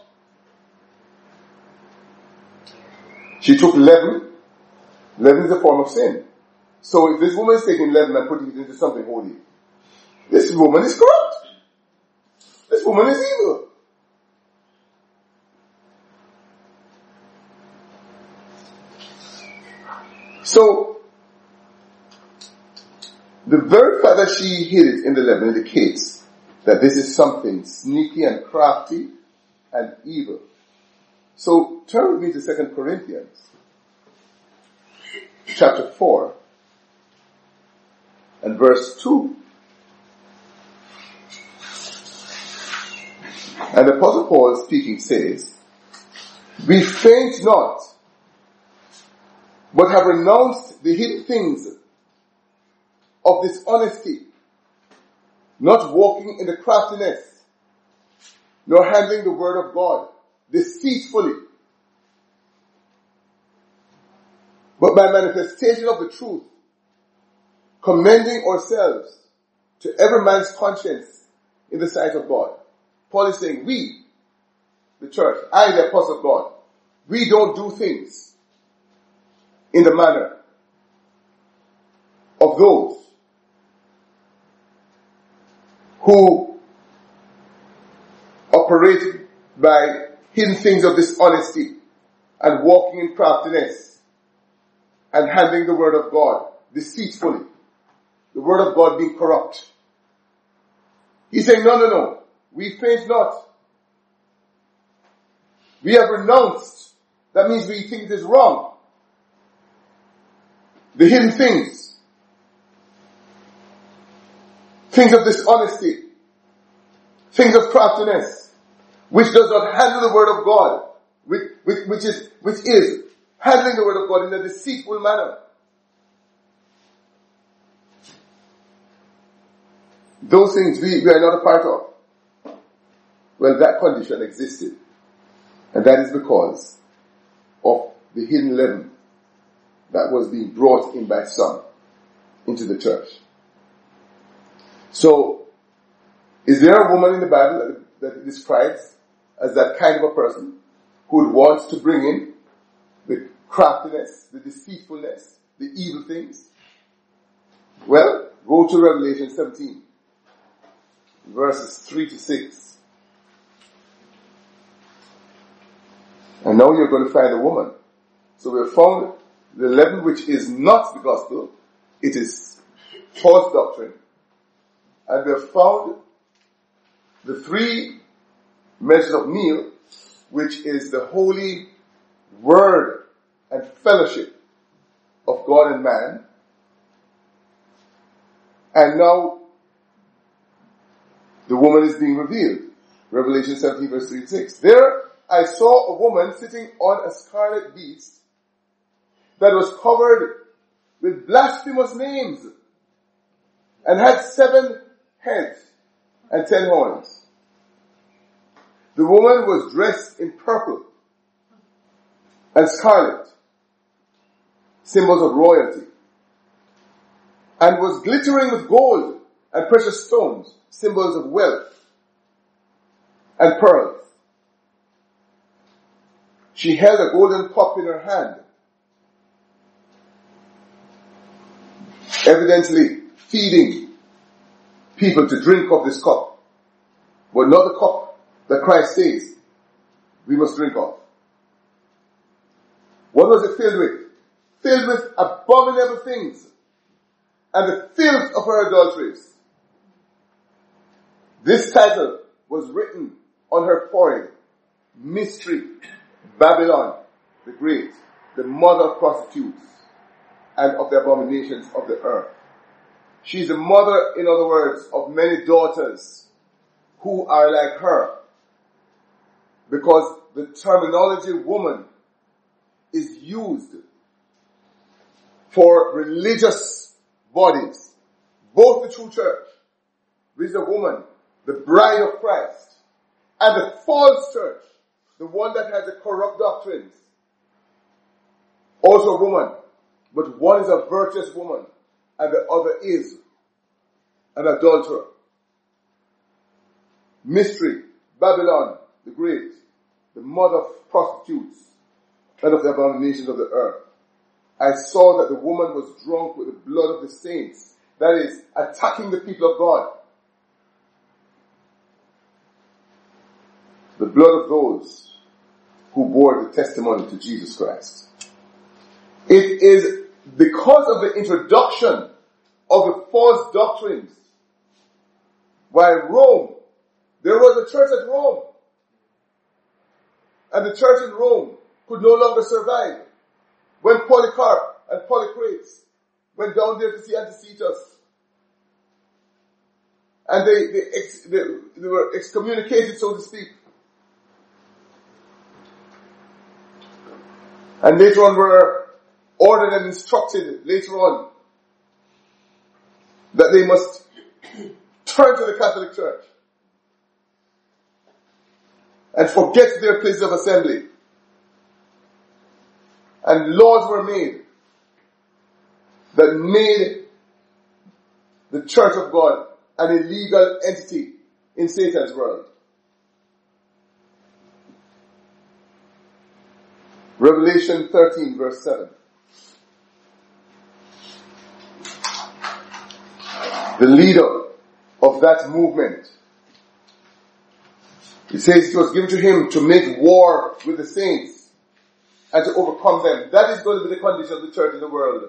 S1: She took leaven. Leaven is a form of sin. So if this woman is taking leaven and putting it into something holy, this woman is corrupt. This woman is evil. So, the very fact that she hid it in the leaven indicates that this is something sneaky and crafty and evil. So, turn with me to 2 Corinthians, chapter 4, and verse 2. And the Apostle Paul speaking says, "We faint not, but have renounced the hidden things of dishonesty, not walking in the craftiness, nor handling the word of God deceitfully, but by manifestation of the truth, commending ourselves to every man's conscience in the sight of God." Paul is saying, we, the church, I, the apostle of God, we don't do things in the manner of those who operate by hidden things of dishonesty and walking in craftiness and handling the word of God deceitfully. The word of God being corrupt. He's saying, no. We faint not. We have renounced. That means we think it is wrong. The hidden things. Things of dishonesty. Things of craftiness. Which does not handle the word of God. Which is handling the word of God in a deceitful manner. Those things we are not a part of. Well, that condition existed And that is because of the hidden leaven that was being brought in by some into the church. So, is there a woman in the Bible that it describes as that kind of a person who would want to bring in the craftiness, the deceitfulness, the evil things? Well, go to Revelation 17, verses 3 to 6. And now you're going to find a woman. So we have found the leaven which is not the gospel. It is false doctrine. And we have found the 3 measures of meal, which is the holy word and fellowship of God and man. And now the woman is being revealed. Revelation 17 verse 3 to 6. There I saw a woman sitting on a scarlet beast that was covered with blasphemous names and had 7 heads and 10 horns. The woman was dressed in purple and scarlet, symbols of royalty, and was glittering with gold and precious stones, symbols of wealth, and pearls. She held a golden cup in her hand, evidently feeding people to drink of this cup, but not the cup that Christ says we must drink of. What was it filled with? Filled with abominable things and the filth of her adulteries. This title was written on her forehead: Mystery, Babylon the Great, the mother of prostitutes and of the abominations of the earth. She is the mother, in other words, of many daughters who are like her, because the terminology woman is used for religious bodies, both the true church, which is a woman, the bride of Christ, and the false church, the one that has the corrupt doctrines, also a woman, but one is a virtuous woman and the other is an adulterer. Mystery, Babylon the Great, the mother of prostitutes and of the abominations of the earth. I saw that the woman was drunk with the blood of the saints, that is, attacking the people of God. The blood of those who bore the testimony to Jesus Christ. It is because of the introduction of the false doctrines by Rome. There was a church at Rome, and the church in Rome could no longer survive when Polycarp and Polycrates went down there to see Anticetus, and they were excommunicated, so to speak. And later on were ordered and instructed later on that they must turn to the Catholic Church and forget their places of assembly. And laws were made that made the Church of God an illegal entity in Satan's world. Revelation 13 verse 7. The leader of that movement, it says it was given to him to make war with the saints and to overcome them. That is going to be the condition of the church in the world,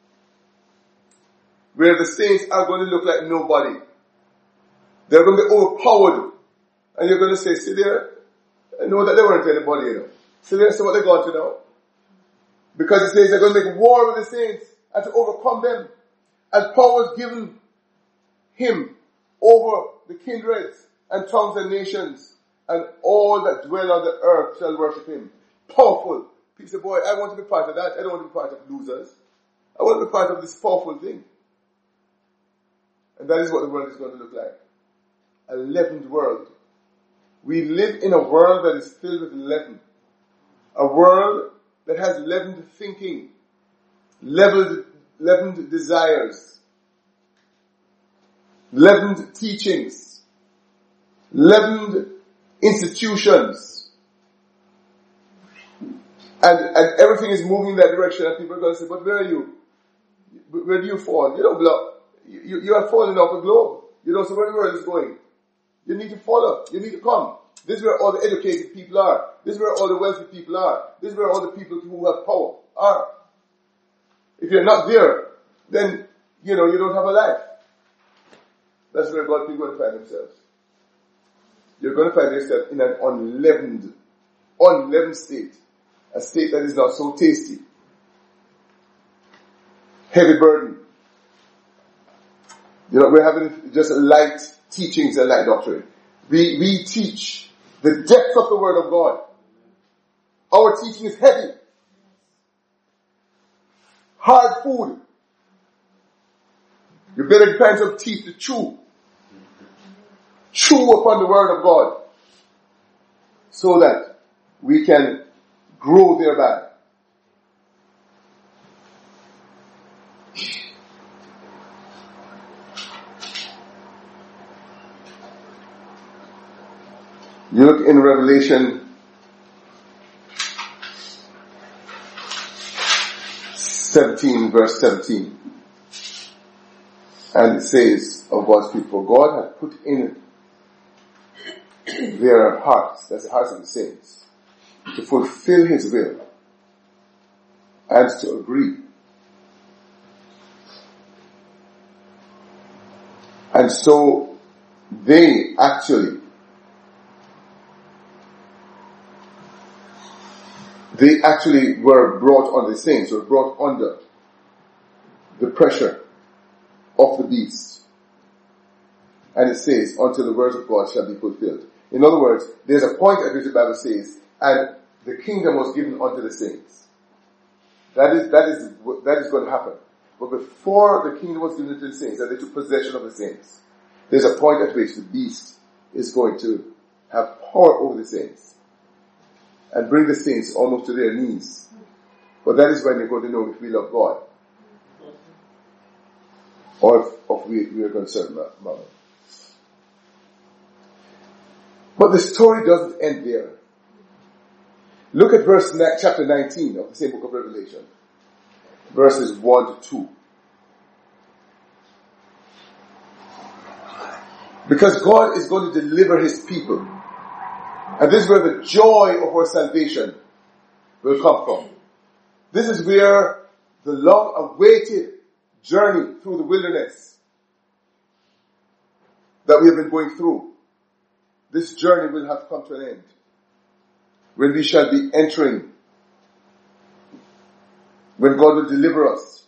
S1: where the saints are going to look like nobody. They're going to be overpowered, and you're going to say, see there, I know that they weren't anybody, you know. See there, see what they got, you know. Because it says they're going to make war with the saints and to overcome them. And power was given him over the kindreds and tongues and nations, and all that dwell on the earth shall worship him. Powerful. People say, boy, I want to be part of that. I don't want to be part of losers. I want to be part of this powerful thing. And that is what the world is going to look like. A leavened world. We live in a world that is filled with leaven. A world that has leavened thinking, leavened desires, leavened teachings, leavened institutions. And everything is moving in that direction, and people are going to say, but where are you? Where do you fall? You don't belong. You are falling off a globe. You don't see where the world is going. You need to follow. You need to come. This is where all the educated people are. This is where all the wealthy people are. This is where all the people who have power are. If you're not there, then, you don't have a life. That's where God people are going to find themselves. You're going to find yourself in an unleavened state. A state that is not so tasty. Heavy burden. We're having just light teachings and light doctrine. We teach the depth of the Word of God. Our teaching is heavy. Hard food. You better find some teeth to chew. Chew upon the Word of God. So that we can grow thereby. You look in Revelation 17, verse 17. And it says of God's people, God had put in their hearts, that's the hearts of the saints, to fulfill His will and to agree. And so they actually were brought on the saints, were brought under the pressure of the beast. And it says, until the words of God shall be fulfilled. In other words, there's a point at which the Bible says, and the kingdom was given unto the saints. That is going to happen. But before the kingdom was given to the saints, and they took possession of the saints, there's a point at which the beast is going to have power over the saints and bring the saints almost to their knees. But that is when they're going to know if we love God or if we are concerned about it. But the story doesn't end there. Look at chapter 19 of the same book of Revelation, verses 1 to 2. Because God is going to deliver His people. And this is where the joy of our salvation will come from. This is where the long-awaited journey through the wilderness that we have been going through, this journey will have come to an end. When we shall be entering, when God will deliver us.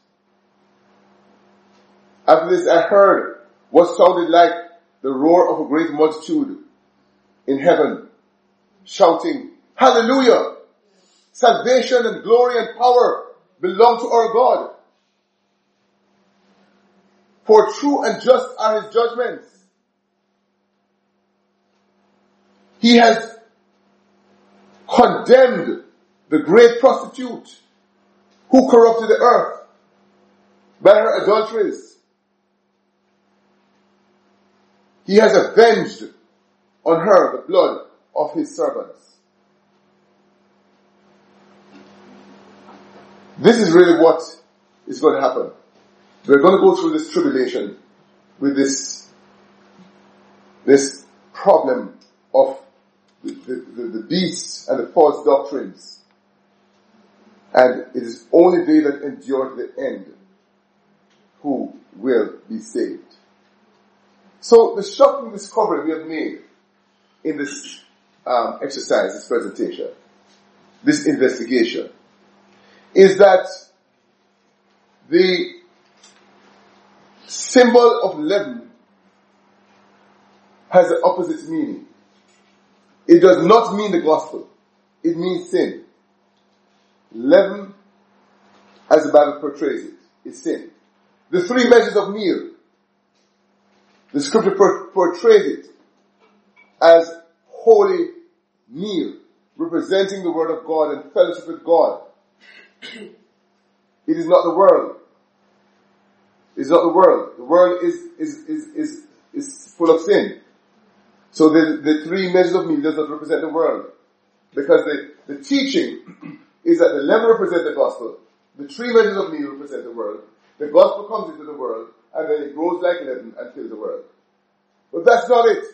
S1: After this I heard what sounded like the roar of a great multitude in heaven, shouting, Hallelujah! Salvation and glory and power belong to our God. For true and just are His judgments. He has condemned the great prostitute who corrupted the earth by her adulteries. He has avenged on her the blood of His servants. This is really what is going to happen. We're going to go through this tribulation with this problem of the beasts and the false doctrines. And it is only they that endure to the end who will be saved. So the shocking discovery we have made in this exercise, this presentation, this investigation, is that the symbol of leaven has an opposite meaning. It does not mean the gospel. It means sin. Leaven, as the Bible portrays it, is sin. The three measures of meal, the scripture portrays it as holy meal. representing the word of God and fellowship with God. It is not the world. It's not the world. The world is full of sin. So the 3 measures of meal does not represent the world. Because the teaching is that the leaven represents the gospel. The 3 measures of meal represent the world. The gospel comes into the world, and then it grows like leaven and fills the world. But that's not it.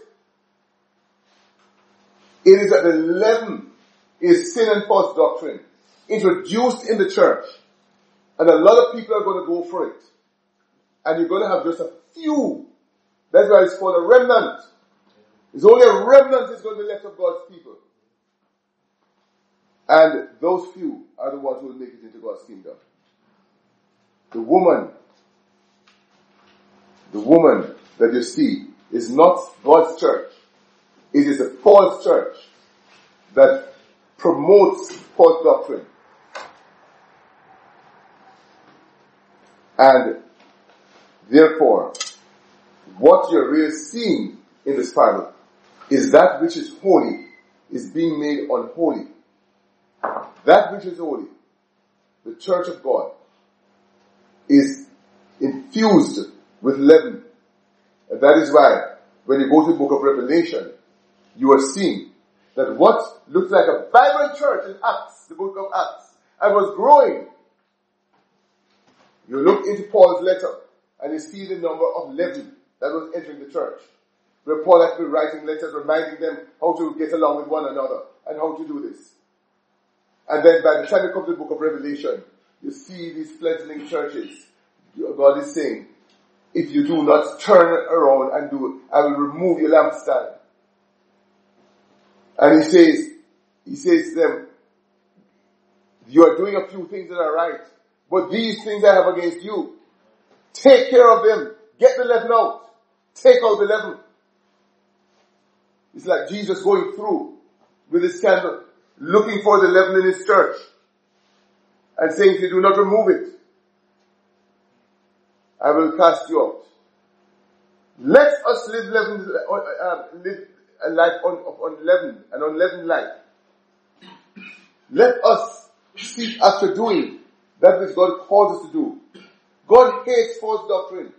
S1: It is that the leaven is sin and false doctrine introduced in the church. And a lot of people are going to go for it. And you're going to have just a few. That's why it's called a remnant. It's only a remnant that's going to be left of God's people. And those few are the ones who will make it into God's kingdom. The woman that you see is not God's church. It is a false church that promotes false doctrine. And therefore, what you're really seeing in this parable is that which is holy is being made unholy. That which is holy, the church of God, is infused with leaven. And that is why, when you go to the book of Revelation, you are seeing that what looks like a vibrant church in Acts, the book of Acts, and was growing. You look into Paul's letter, and you see the number of leaven that was entering the church. Where Paul had been writing letters reminding them how to get along with one another, and how to do this. And then by the time you come to the book of Revelation, you see these fledgling churches. God is saying, if you do not turn around and do it, I will remove your lampstand. And he says to them, you are doing a few things that are right, but these things I have against you. Take care of them. Get the leaven out. Take out the leaven. It's like Jesus going through with his candle, looking for the leaven in his church, and saying, if you do not remove it, I will cast you out. Let us live a life on leaven, an unleavened life. Let us seek after doing that which God calls us to do. God hates false doctrine.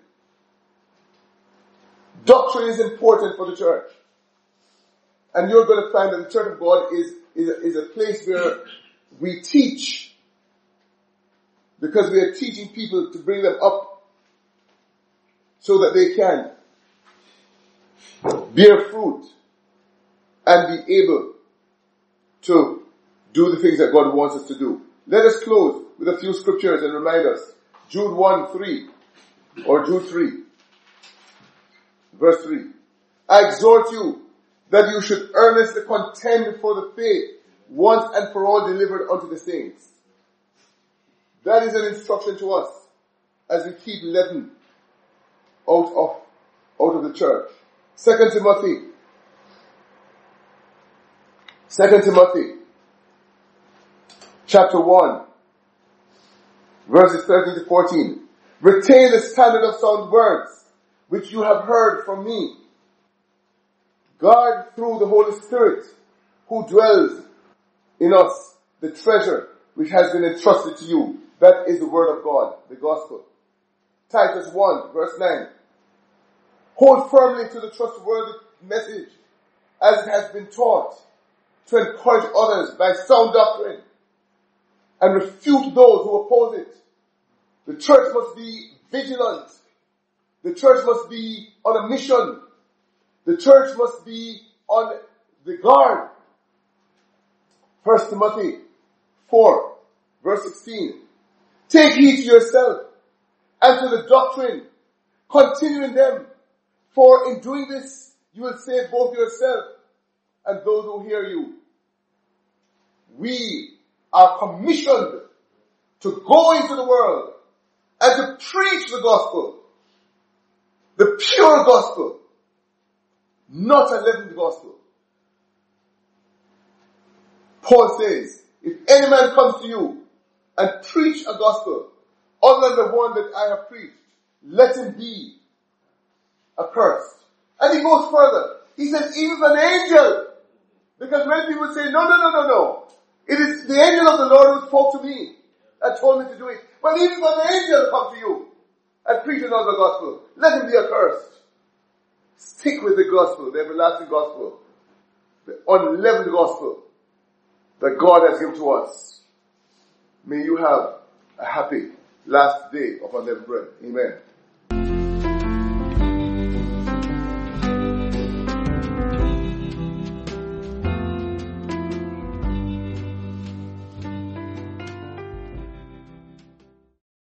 S1: Doctrine is important for the church. And you're going to find that the church of God is a place where we teach. Because we are teaching people to bring them up so that they can bear fruit and be able to do the things that God wants us to do. Let us close with a few scriptures and remind us. Jude 1:3 or Jude 3, verse 3. I exhort you that you should earnestly contend for the faith once and for all delivered unto the saints. That is an instruction to us as we keep leaven out of the church. 2 Timothy chapter 1 verses 13 to 14. Retain the standard of sound words which you have heard from me. Guard through the Holy Spirit who dwells in us the treasure which has been entrusted to you. That is the word of God, the gospel. Titus 1 verse 9. Hold firmly to the trustworthy message as it has been taught, to encourage others by sound doctrine and refute those who oppose it. The church must be vigilant. The church must be on a mission. The church must be on the guard. 1 Timothy 4 verse 16. Take heed to yourself and to the doctrine. Continue in them. For in doing this, you will save both yourself and those who hear you. We are commissioned to go into the world and to preach the gospel. The pure gospel. Not a leavened gospel. Paul says, if any man comes to you and preach a gospel other than the one that I have preached, let him be accursed. And he goes further. He says, even if an angel Because many people say, no. It is the angel of the Lord who spoke to me and told me to do it. But even when the angel come to you and preach another gospel, let him be accursed. Stick with the gospel, the everlasting gospel, the unleavened gospel that God has given to us. May you have a happy last day of unleavened bread. Amen.